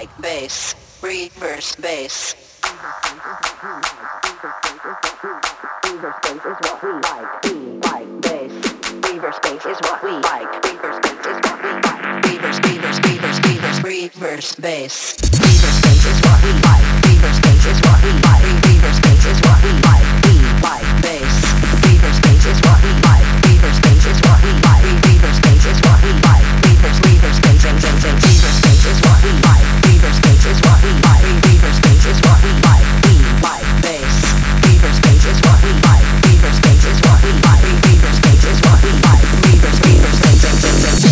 like bass, reverse bass. Reverse bass is what we like. We like bass. Reverse bass is what we like. Reverse bass is what we like. Reverse bass. Reverse bass is what we like. Reverse bass is what we like. Reverse bass is what we like. We like bass. Reverse bass is what we like. Reverse bass is what we like. Reverse bass is what we like. Reverse bass and reverse bass is what we like. Reverse bass is what we like. Reverse bass is what we like. We like bass. Reverse bass is what we like. Reverse bass is what we like. Reverse bass is what we like. Reverse bass and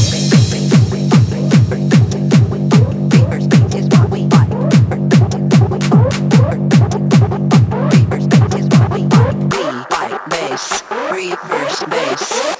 reverse bass.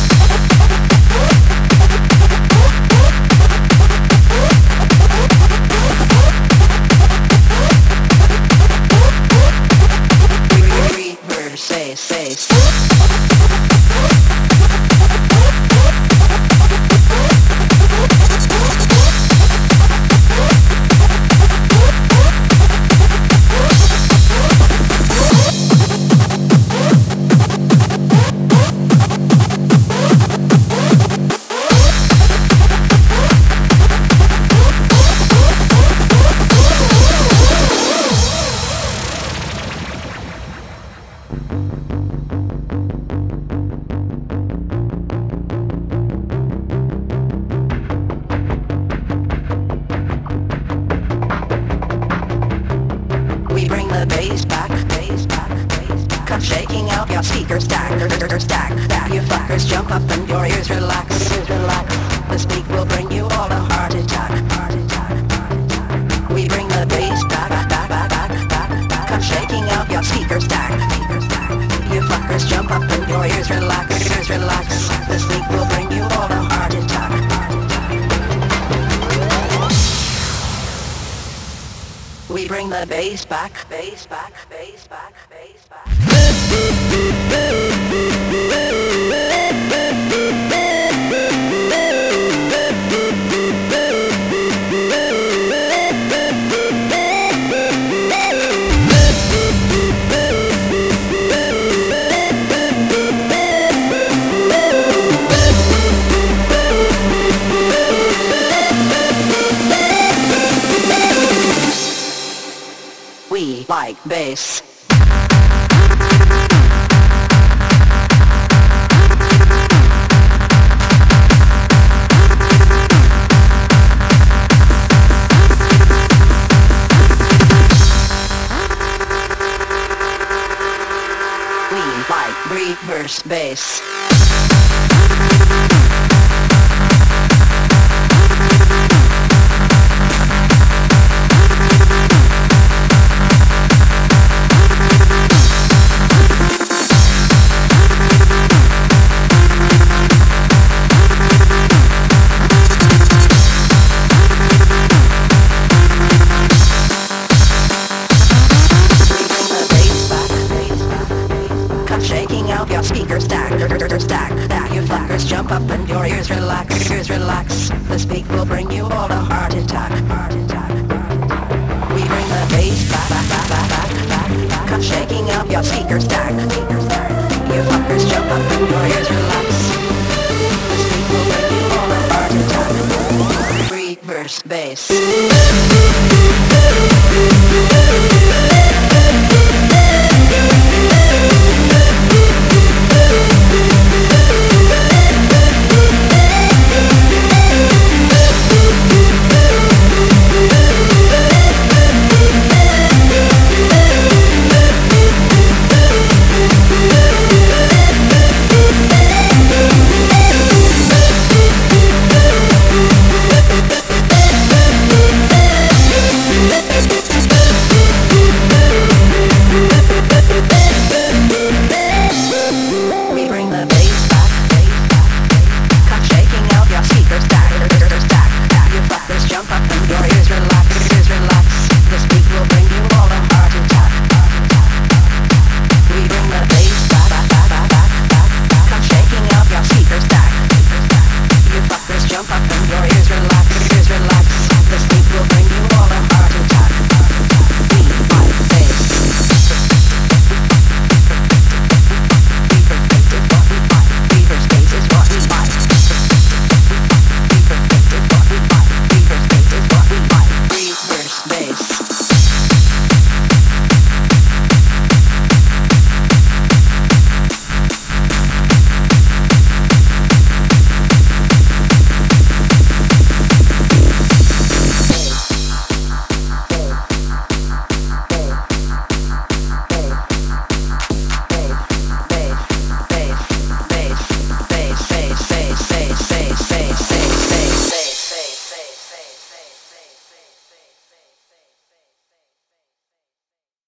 We bring the bass back, bass back, bass back. Come shaking out your speakers, stack, stack, stack. You fuckers jump up and your ears relax, relax. This beat will bring you all a heart attack, heart attack, heart attack. We bring the bass back, back, back, back, back, back. Come shaking out your speakers, stack, stack. You fuckers jump up and your ears relax, relax. This beat will bring you all a heart attack, heart attack. We bring the bass back, bass back, bass back, bass back. We like bass. We like reverse bass. Shaking out your speakers, stack, stack, stack. You fuckers jump up and your ears relax, relax. This beat will bring you all a heart attack, heart attack, heart attack. We bring the bass back, back, back, back, back, back. Come shaking out your speakers, stack, stack. You fuckers jump up and your ears relax. This beat will bring you all a heart attack. Reverse bass.